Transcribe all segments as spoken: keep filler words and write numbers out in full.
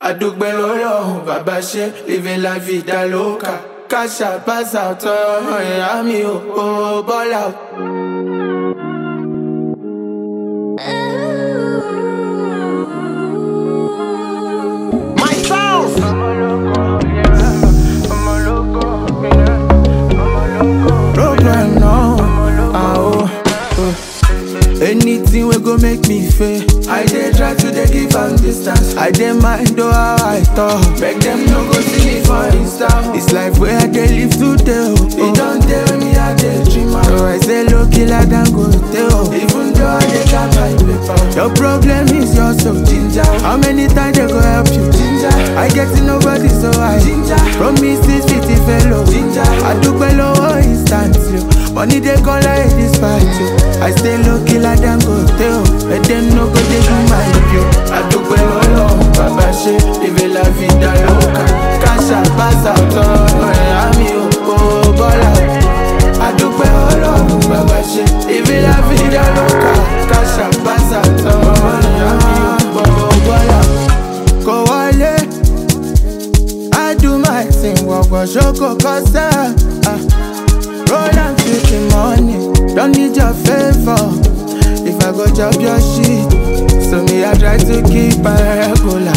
àdúgbò lọ́lọ́run bàbá ṣe living la vida loca. Cash out, pass out, ọmọ ìyá mi ò ò ball out. Anything we go make me fail. I dey try to dey give am distance. I dey mind though how I talk. Beg them no go see me for Insta. This life where I dey live today, oh. It don't tell me I dey dream am. So I say low killer than go tell. Even though I dey got my paper. Your problem is you're so ginger. How many times they go help you? Ginger. I get to nobody so I ginger. Promises fifty fellow. Ginger. I do below instant you. Money they come like this fight you. I stay low killer than go tell. Let them no go they do my view. I do below Baba she live la vida loca. Cash out, pass out, oh Miami, oh ball out. I do below Baba she live la vida loca. Cash out, pass out, oh Miami, oh ball out. Go wale, I do my thing, walk on shoko kosa. Roll and take the money, don't need your favor. If I go chop your shit, so me I try to keep my regular.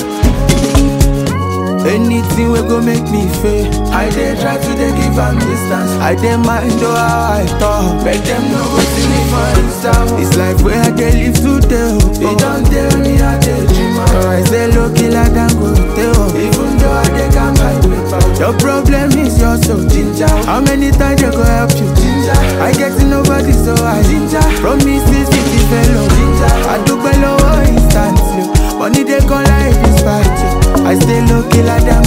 Anything will go make me fail. I dey try to dey give am distance. I dey mind though how I talk. Beg them no go see me for Insta. This life where I dey live today, oh. It don't tell me I dey dream am. So I say low killer than go tell. Even though I dey got my paper. Your problem is you're so ginger. How many times they go help you? Ginger. I get to nobody so I ginger. Promises fifty fellow. Ginger. I do below instant you. Money they come like this fight you. I stay low killer than